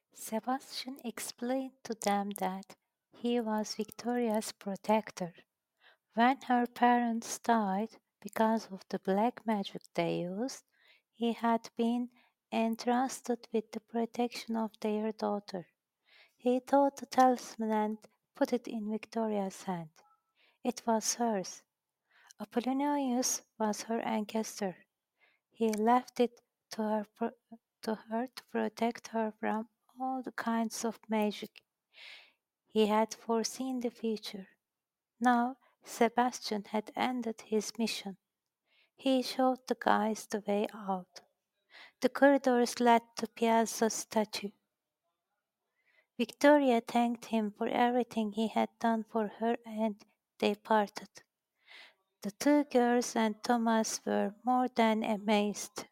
Sebastian explained to them that he was Victoria's protector. When her parents died because of the black magic they used, he had been entrusted with the protection of their daughter. He took the talisman and put it in Victoria's hand. It was hers. Apollonius was her ancestor. He left it to her to protect her from all the kinds of magic. He had foreseen the future. Now Sebastian had ended his mission. He showed the guys the way out. The corridors led to Piazza's statue. Victoria thanked him for everything he had done for her and they parted. The two girls and Thomas were more than amazed.